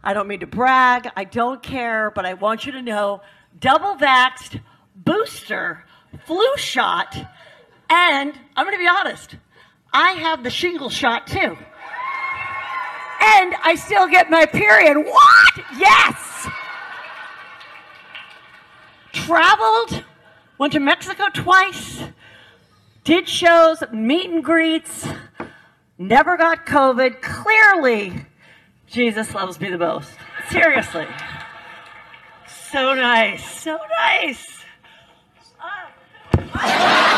I don't mean to brag. I don't care, but I want you to know, double vaxxed, booster, flu shot, and I'm going to be honest, I have the shingle shot too. And I still get my period. What? Yes! Traveled, went to Mexico twice, did shows, meet and greets, never got COVID. Clearly, Jesus loves me the most. Seriously. So nice. So nice.